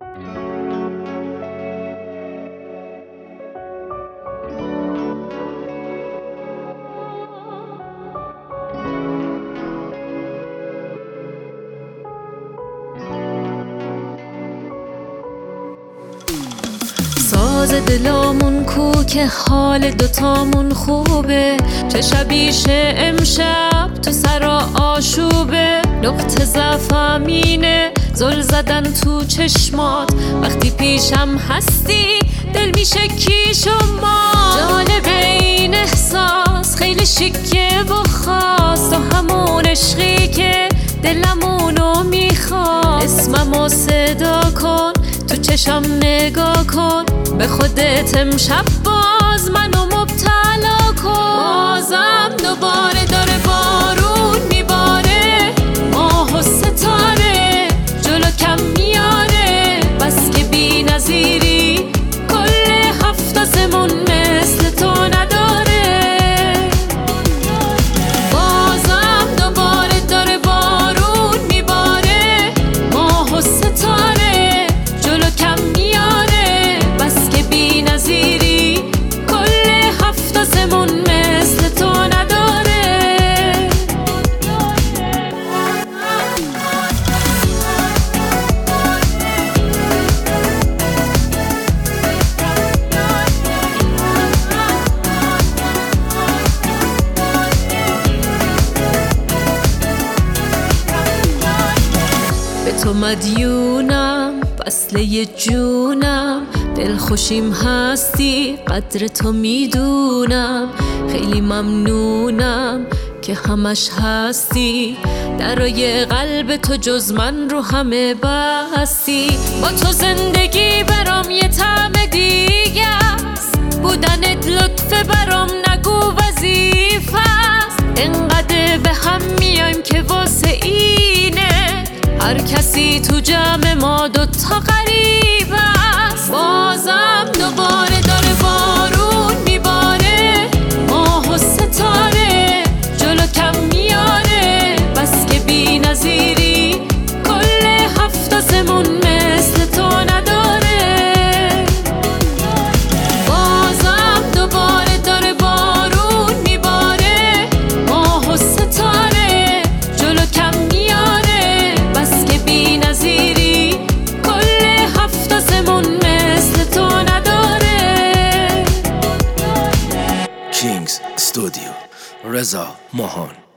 ساز دلامون کو که حال دوتامون خوبه، چه شبیشه امشب تو سرا آشوبه. نقطه ضعف امینه زل زدن تو چشمات، وقتی پیشم هستی دل میشه کی شما. جالب این احساس خیلی شیکه و خاص، تو همون عشقی که دلمونو میخواد. اسممو صدا کن تو چشم نگاه کن، به خودت امشب باز منو مبتلا کن. بازم دوباره داره بارون میباره، ماه و ستاره جلو کم میاره. بس که بی نظیری کل هفت آسمون مثل تو نداره. بازم دوباره داره بارون میباره، ماه و ستاره جلو کم میاره. بس که بی نظیری کل هفت آسمون مثل تو نداره. به تو مدیونم فصله جونم، دل خوشیم هستی قدر تو میدونم. خیلی ممنونم که همش هستی، درای قلب تو جز من رو همه بستی. با تو زندگی برام یه طعم دیگه است، بودنت لطفه برام نگو وظیفه است. انقدر به هم میایم که واسه اینه هر کسی تو جمع ما دوتا غریب است. بازم دوباره داره بارون میباره، ماه و ستاره جلو کم میاره. بس که بی نظیری کل هفت آسمون مثل تو نداره. بازم دوباره داره بارون میباره، ماه و ستاره جلو کم میاره. بس که بی نظیری کل هفت آسمون مثل تو نداره. کینگز استودیو، رضا ماهان.